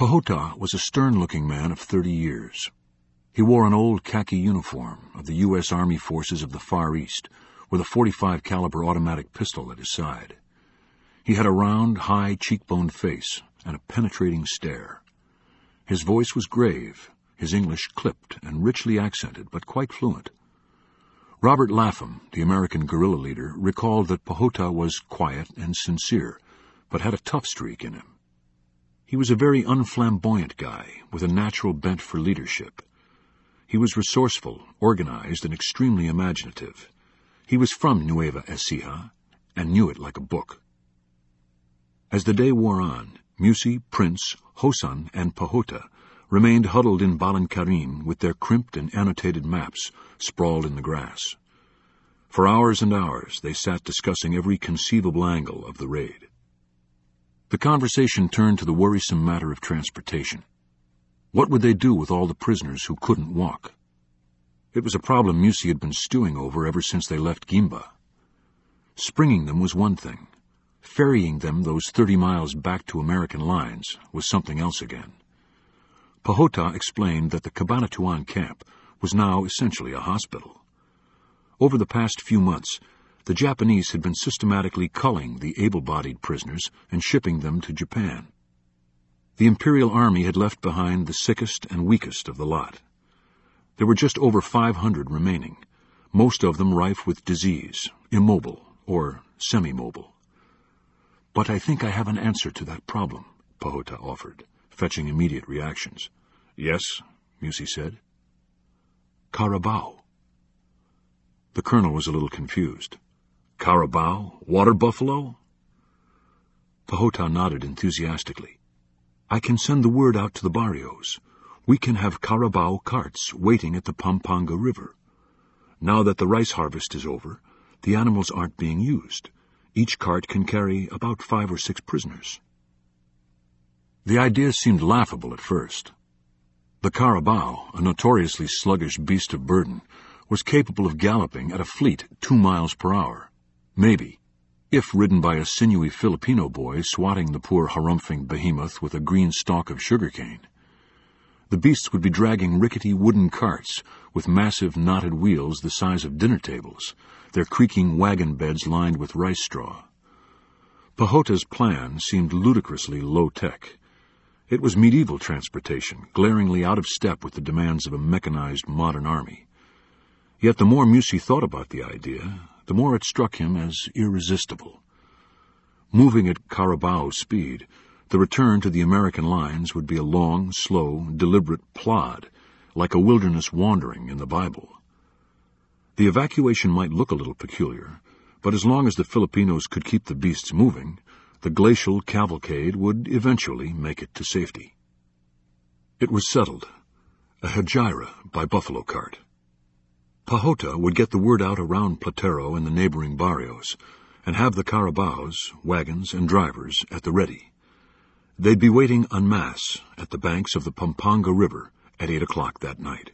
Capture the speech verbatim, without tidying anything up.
Pahota was a stern-looking man of thirty years. He wore an old khaki uniform of the U S Army Forces of the Far East, with a forty-five caliber automatic pistol at his side. He had a round, high, cheekboned face and a penetrating stare. His voice was grave, his English clipped and richly accented, but quite fluent. Robert Lapham, the American guerrilla leader, recalled that Pahota was quiet and sincere, but had a tough streak in him. He was a very unflamboyant guy, with a natural bent for leadership. He was resourceful, organized, and extremely imaginative. He was from Nueva Ecija, and knew it like a book. As the day wore on, Musi, Prince, Hosan, and Pahota remained huddled in Balankarin with their crimped and annotated maps sprawled in the grass. For hours and hours they sat discussing every conceivable angle of the raid. The conversation turned to the worrisome matter of transportation. What would they do with all the prisoners who couldn't walk? It was a problem Musi had been stewing over ever since they left Gimba. Springing them was one thing. Ferrying them those thirty miles back to American lines was something else again. Pahota explained that the Cabanatuan camp was now essentially a hospital. Over the past few months, the Japanese had been systematically culling the able-bodied prisoners and shipping them to Japan. The Imperial Army had left behind the sickest and weakest of the lot. There were just over five hundred remaining, most of them rife with disease, immobile or semi-mobile. "But I think I have an answer to that problem," Pahota offered, fetching immediate reactions. "Yes," Musi said. "Carabao." The colonel was a little confused. "Carabao? Water buffalo?" Pahota nodded enthusiastically. "I can send the word out to the barrios. We can have Carabao carts waiting at the Pampanga River. Now that the rice harvest is over, the animals aren't being used. Each cart can carry about five or six prisoners." The idea seemed laughable at first. The Carabao, a notoriously sluggish beast of burden, was capable of galloping at a fleet two miles per hour. Maybe, if ridden by a sinewy Filipino boy swatting the poor harumphing behemoth with a green stalk of sugarcane. The beasts would be dragging rickety wooden carts with massive knotted wheels the size of dinner tables, their creaking wagon beds lined with rice straw. Pahota's plan seemed ludicrously low-tech. It was medieval transportation, glaringly out of step with the demands of a mechanized modern army. Yet the more Musi thought about the idea, the more it struck him as irresistible. Moving at Carabao speed, the return to the American lines would be a long, slow, deliberate plod, like a wilderness wandering in the Bible. The evacuation might look a little peculiar, but as long as the Filipinos could keep the beasts moving, the glacial cavalcade would eventually make it to safety. It was settled. A hegira by buffalo cart. Pahota would get the word out around Platero and the neighboring barrios, and have the Carabaos, wagons, and drivers at the ready. They'd be waiting en masse at the banks of the Pampanga River at eight o'clock that night.